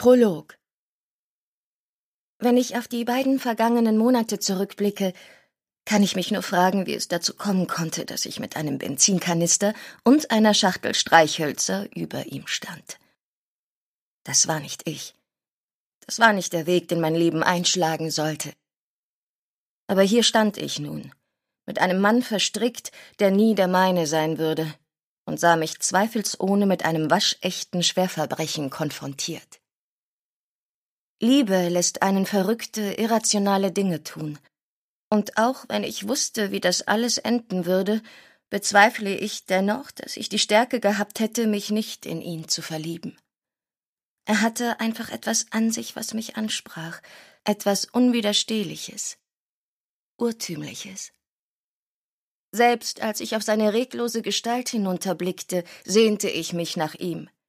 Prolog. Wenn ich auf die beiden vergangenen Monate zurückblicke, kann ich mich nur fragen, wie es dazu kommen konnte, dass ich mit einem Benzinkanister und einer Schachtel Streichhölzer über ihm stand. Das war nicht ich. Das war nicht der Weg, den mein Leben einschlagen sollte. Aber hier stand ich nun, mit einem Mann verstrickt, der nie der meine sein würde, und sah mich zweifelsohne mit einem waschechten Schwerverbrechen konfrontiert. Liebe lässt einen verrückte, irrationale Dinge tun. Und auch wenn ich wusste, wie das alles enden würde, bezweifle ich dennoch, dass ich die Stärke gehabt hätte, mich nicht in ihn zu verlieben. Er hatte einfach etwas an sich, was mich ansprach, etwas Unwiderstehliches, Urtümliches. Selbst als ich auf seine reglose Gestalt hinunterblickte, sehnte ich mich nach ihm.